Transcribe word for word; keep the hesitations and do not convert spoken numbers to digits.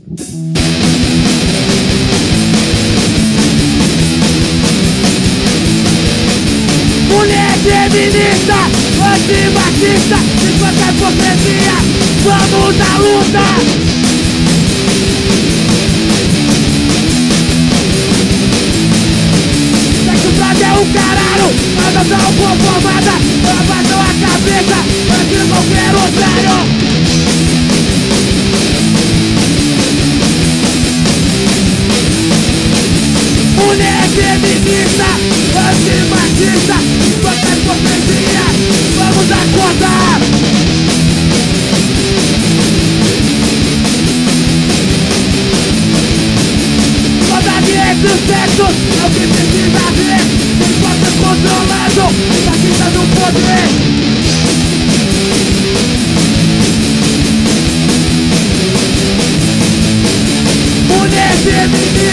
Mulher feminista, antimachista, desfaz a hipocrisia, vamos à luta! É o caralho, nada tão conformada, abaixa a cabeça, antes qualquer otário. Mulher feminista, antimachista, quanta hipocrisia, vamos acordar. Saudade entre os sexos, é o que precisa ver. Controlado, tá quitando o poder. Mulher feminina.